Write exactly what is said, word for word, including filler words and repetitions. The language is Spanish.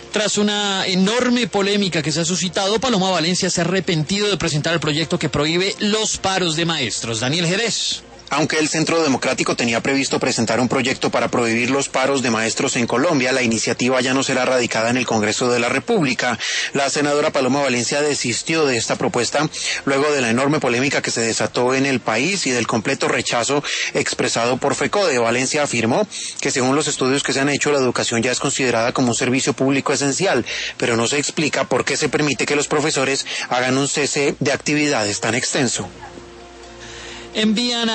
Tras una enorme polémica que se ha suscitado, Paloma Valencia se ha arrepentido de presentar el proyecto que prohíbe los paros de maestros. Daniel Jerez. Aunque el Centro Democrático tenía previsto presentar un proyecto para prohibir los paros de maestros en Colombia, la iniciativa ya no será radicada en el Congreso de la República. La senadora Paloma Valencia desistió de esta propuesta luego de la enorme polémica que se desató en el país y del completo rechazo expresado por FECODE. Valencia afirmó que según los estudios que se han hecho, la educación ya es considerada como un servicio público esencial, pero no se explica por qué se permite que los profesores hagan un cese de actividades tan extenso. Envían a